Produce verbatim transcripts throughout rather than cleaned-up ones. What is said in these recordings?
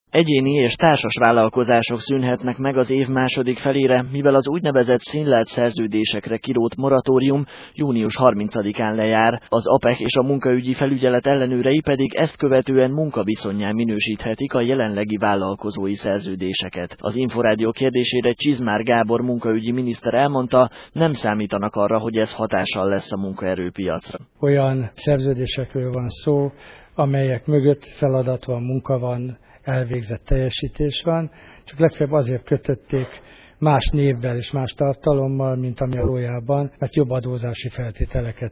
Egyéni és társas vállalkozások szűnhetnek meg az év második felére, mivel az úgynevezett színlelt szerződésekre kirótt moratórium június harmincadikán lejár, az á pé e há és a munkaügyi felügyelet ellenőrei pedig ezt követően munkaviszonnyá minősíthetik a jelenlegi vállalkozói szerződéseket. Az Inforádió kérdésére Csizmár Gábor munkaügyi miniszter elmondta, nem számítanak arra, hogy ez hatással lesz a munkaerőpiacra. Olyan szerződésekről van szó, amelyek mögött feladat van, munka van, elvégzett teljesítés van, csak legfeljebb azért kötötték más névvel és más tartalommal, mint ami valójában, mert jobb adózási feltételeket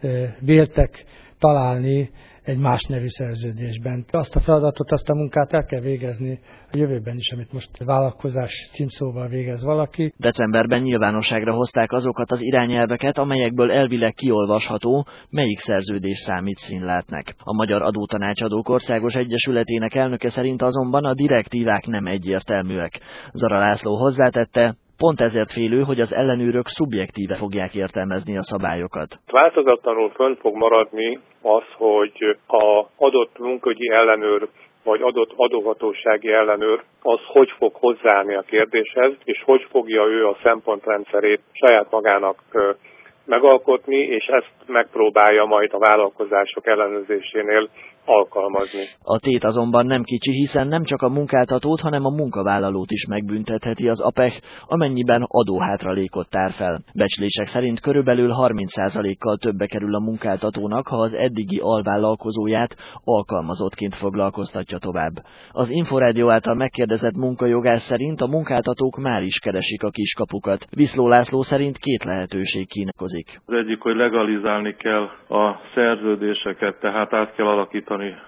véltek találni egy más nevű szerződésben. Azt a feladatot, azt a munkát el kell végezni a jövőben is, amit most vállalkozás címszóval végez valaki. Decemberben nyilvánosságra hozták azokat az irányelveket, amelyekből elvileg kiolvasható, melyik szerződés számít színleltnek. A Magyar Adótanácsadók Országos Egyesületének elnöke szerint azonban a direktívák nem egyértelműek. Zara László hozzátette, pont ezért félő, hogy az ellenőrök szubjektíve fogják értelmezni a szabályokat. Változatlanul fönn fog maradni az, hogy a adott munkahogyi ellenőr vagy adott adóhatósági ellenőr az hogy fog hozzáállni a kérdéshez, és hogy fogja ő a szempontrendszerét saját magának megalkotni, és ezt megpróbálja majd a vállalkozások ellenőrzésénél alkalmazni. A tét azonban nem kicsi, hiszen nem csak a munkáltatót, hanem a munkavállalót is megbüntetheti az á pé e há, amennyiben adóhátralékot tár fel. Becslések szerint körülbelül harminc százalékkal többe kerül a munkáltatónak, ha az eddigi alvállalkozóját alkalmazottként foglalkoztatja tovább. Az Inforádió által megkérdezett munkajogász szerint a munkáltatók már is keresik a kiskapukat. Viszló László szerint két lehetőség kínálkozik. Az egyik, hogy legalizálni kell a szerződéseket, tehát át kell alakítani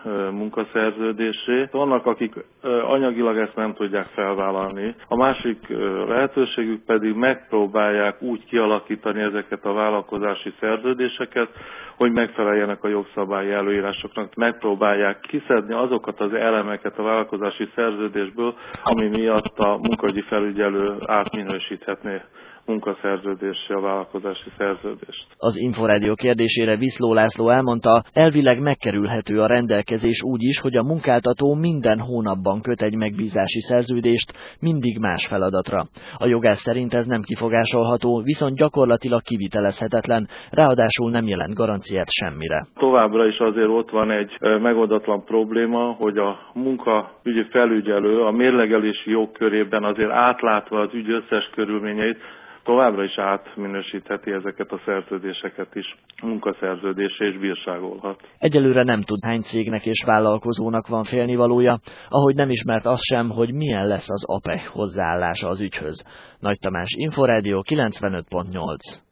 munkaszerződésé. Vannak, akik anyagilag ezt nem tudják felvállalni. A másik lehetőségük pedig megpróbálják úgy kialakítani ezeket a vállalkozási szerződéseket, hogy megfeleljenek a jogszabályi előírásoknak. Megpróbálják kiszedni azokat az elemeket a vállalkozási szerződésből, ami miatt a munkahogyi felügyelő átminősíthetné munkaszerződéssel a vállalkozási szerződést. Az Inforádió kérdésére Viszló László elmondta, elvileg megkerülhető a rendelkezés úgy is, hogy a munkáltató minden hónapban köt egy megbízási szerződést, mindig más feladatra. A jogász szerint ez nem kifogásolható, viszont gyakorlatilag kivitelezhetetlen, ráadásul nem jelent garanciát semmire. Továbbra is azért ott van egy megoldatlan probléma, hogy a munkaügyi felügyelő a mérlegelési jogkörében azért átlátva az ügy összes körülményeit, továbbra is átminősítheti ezeket a szerződéseket is, munkaszerződésé és bírságolhat. Egyelőre nem tud, hány cégnek és vállalkozónak van félnivalója, ahogy nem ismert az sem, hogy milyen lesz az á pé e há hozzáállása az ügyhöz. Nagy Tamás, Inforádió kilencvenöt pont nyolc.